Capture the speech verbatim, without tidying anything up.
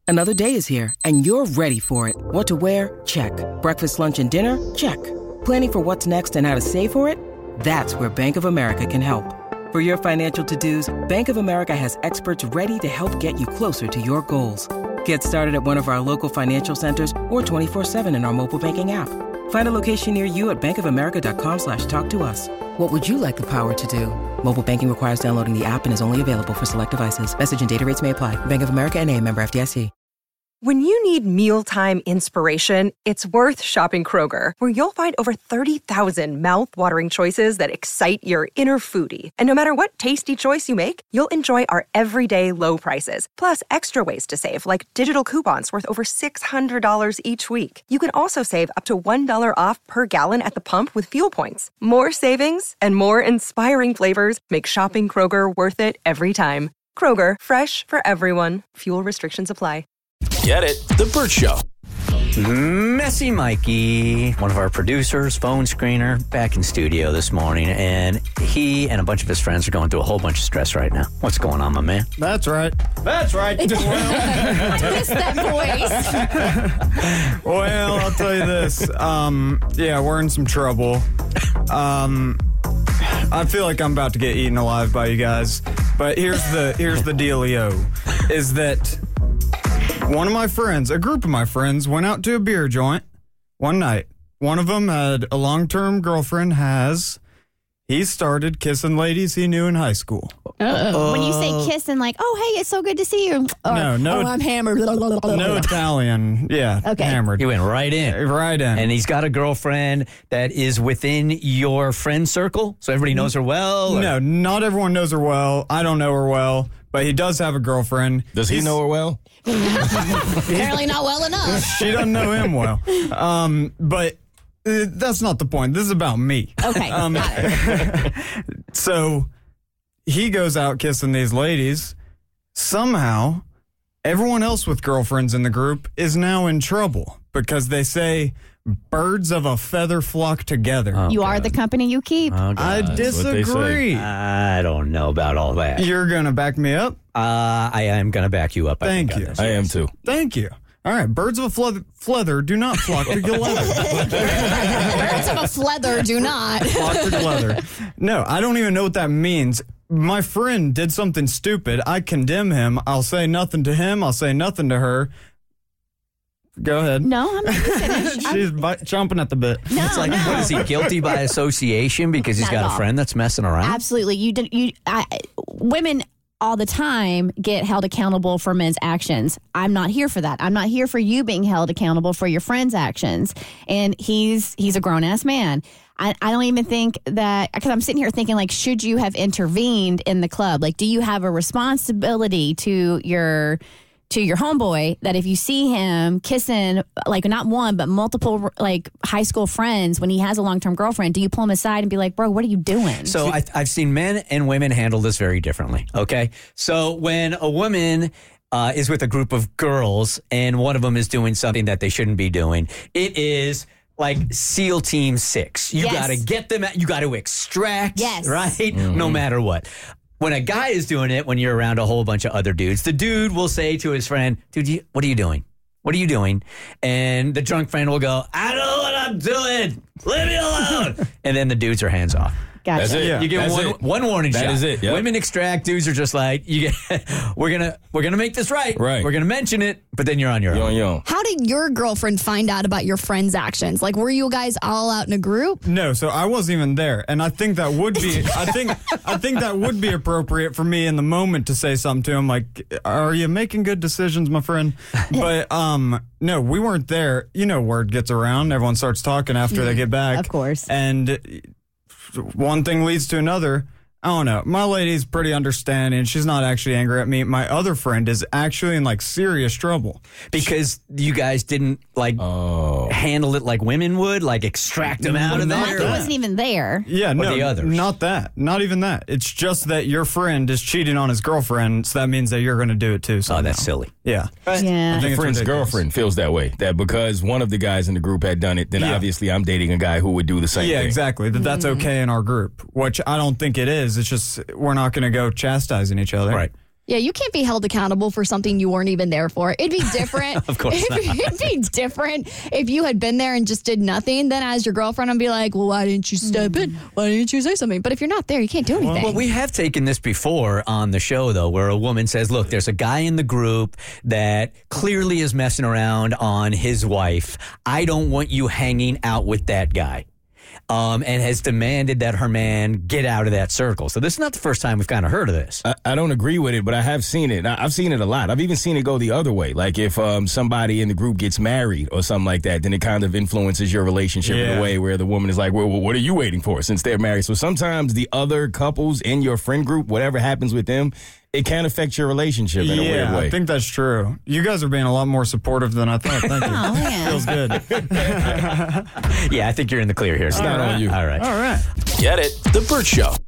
Another day is here, and you're ready for it. What to wear? Check. Breakfast, lunch, and dinner? Check. Planning for what's next and how to save for it? That's where Bank of America can help. For your financial to-dos, Bank of America has experts ready to help get you closer to your goals. Get started at one of our local financial centers or twenty-four seven in our mobile banking app. Find a location near you at bankofamerica.com slash talk to us. What would you like the power to do? Mobile banking requires downloading the app and is only available for select devices. Message and data rates may apply. Bank of America N A, member F D I C. When you need mealtime inspiration, it's worth shopping Kroger, where you'll find over thirty thousand mouth-watering choices that excite your inner foodie. And no matter what tasty choice you make, you'll enjoy our everyday low prices, plus extra ways to save, like digital coupons worth over six hundred dollars each week. You can also save up to one dollar off per gallon at the pump with fuel points. More savings and more inspiring flavors make shopping Kroger worth it every time. Kroger, fresh for everyone. Fuel restrictions apply. Get it? The Burt Show. Messy Mikey, one of our producers, phone screener, back in studio this morning, and he and a bunch of his friends are going through a whole bunch of stress right now. What's going on, my man? That's right. That's right. I missed that voice. Well, I'll tell you this. Um, yeah, we're in some trouble. Um, I feel like I'm about to get eaten alive by you guys. But here's the here's the dealio, is that one of my friends, a group of my friends, went out to a beer joint one night. One of them had a long-term girlfriend, has. He started kissing ladies he knew in high school. Uh, when you say kissing, like, oh, hey, it's so good to see you. Or, no, no. Oh, I'm hammered. No Italian. Yeah, okay. Hammered. He went right in. Right in. And he's got a girlfriend that is within your friend circle, so everybody knows her well? Or? No, not everyone knows her well. I don't know her well, but he does have a girlfriend. Does he He's, know her well? Apparently not well enough. She doesn't know him well. Um, but uh, that's not the point. This is about me. Okay. Um, got it. So he goes out kissing these ladies. Somehow, everyone else with girlfriends in the group is now in trouble because they say birds of a feather flock together. Oh, you God. are the company you keep. Oh, God. I disagree. I don't know about all that. You're going to back me up? Uh, I am going to back you up. I Thank think, you. on this. I am too. Thank you. All right, birds of a fle- feather do not flock together. Birds of a feather do not. Flock together. No, I don't even know what that means. My friend did something stupid. I condemn him. I'll say nothing to him. I'll say nothing to her. Go ahead. No, I'm not finished. She's bite, chomping at the bit. No, It's like, no. what is he, guilty by association because he's Not got at a all. friend that's messing around? Absolutely. You did. You I, women all the time get held accountable for men's actions. I'm not here for that. I'm not here for you being held accountable for your friend's actions. And he's he's a grown ass man. I, I don't even think that, because I'm sitting here thinking, like, should you have intervened in the club? Like, do you have a responsibility to your to your homeboy that if you see him kissing, like, not one, but multiple, like, high school friends when he has a long-term girlfriend, do you pull him aside and be like, bro, what are you doing? So I, I've seen men and women handle this very differently, okay? So when a woman uh, is with a group of girls and one of them is doing something that they shouldn't be doing, it is like SEAL Team Six. You Yes. got to get them, out, you got to extract, Yes. right? Mm-hmm. No matter what. When a guy is doing it, when you're around a whole bunch of other dudes, the dude will say to his friend, dude, you, what are you doing? What are you doing? And the drunk friend will go, I don't know what I'm doing. Leave me alone. And then the dudes are hands off. Gotcha. That's it. Yeah. You get That's one, it. one warning That shot. is it, yep. Women extract, dudes are just like, you get, we're gonna we're gonna make this right. Right. We're gonna mention it, but then you're on your Yo, own. yo. How did your girlfriend find out about your friend's actions? Like, were you guys all out in a group? No, so I wasn't even there, and I think that would be. I think. I think that would be appropriate for me in the moment to say something to him, like, "Are you making good decisions, my friend?" But um, no, we weren't there. You know, word gets around. Everyone starts talking after they get back, Of course. and one thing leads to another. I don't know. My lady's pretty understanding. She's not actually angry at me. My other friend is actually in, like, serious trouble. Because you guys didn't like Oh. handle it like women would, like extract them out of Not Mikey there. wasn't even there. Yeah, no, the others? not that. Not even that. It's just that your friend is cheating on his girlfriend, so that means that you're going to do it too. Oh, Somehow. that's silly. Yeah. Yeah. I think My it's friend's ridiculous. girlfriend feels that way. That because one of the guys in the group had done it, then Yeah. obviously I'm dating a guy who would do the same Yeah, thing. exactly. That that's okay in our group, which I don't think it is. It's just we're not going to go chastising each other. Right. Yeah, you can't be held accountable for something you weren't even there for. It'd be different. Of course if, not. It'd be different if you had been there and just did nothing. Then as your girlfriend, I'd be like, well, why didn't you step in? Why didn't you say something? But if you're not there, you can't do anything. Well, we have taken this before on the show, though, where a woman says, look, there's a guy in the group that clearly is messing around on his wife. I don't want you hanging out with that guy. Um, and has demanded that her man get out of that circle. So this is not the first time we've kind of heard of this. I, I don't agree with it, but I have seen it. I, I've seen it a lot. I've even seen it go the other way. Like if um, somebody in the group gets married or something like that, then it kind of influences your relationship Yeah. in a way where the woman is like, well, what are you waiting for since they're married? So sometimes the other couples in your friend group, whatever happens with them, it can affect your relationship in a weird Yeah, way. I think that's true. You guys are being a lot more supportive than I thought. Thank you. Oh, yeah. Feels good. Yeah, I think you're in the clear here. It's not on you. All right. All right. Get it? The Burt Show.